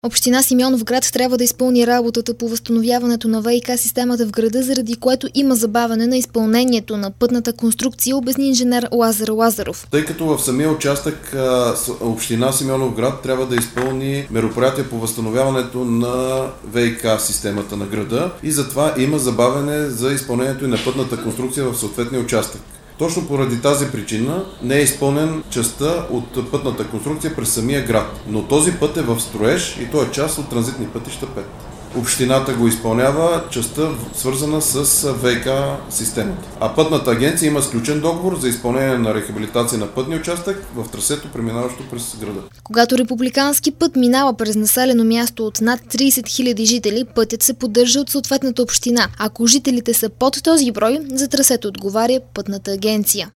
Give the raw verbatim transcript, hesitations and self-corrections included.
Община Симеоновград трябва да изпълни работата по възстановяването на ВиК системата в града, заради което има забавяне на изпълнението на пътната конструкция, обясни инженер Лазар Лазаров. Тъй като в самия участък Община Симеоновград трябва да изпълни мероприятия по възстановяването на ВиК системата на града и затова има забавяне за изпълнението и на пътната конструкция в съответния участък. Точно поради тази причина не е изпълнен частта от пътната конструкция през самия град. Но този път е в строеж и той е част от транзитни пътища пет. Общината го изпълнява частта свързана с ВиК системата. А пътната агенция има сключен договор за изпълнение на рехабилитация на пътния участък в трасето, преминаващо през града. Когато републикански път минава през населено място от над трийсет хиляди жители, пътят се поддържа от съответната община. Ако жителите са под този брой, за трасето отговаря пътната агенция.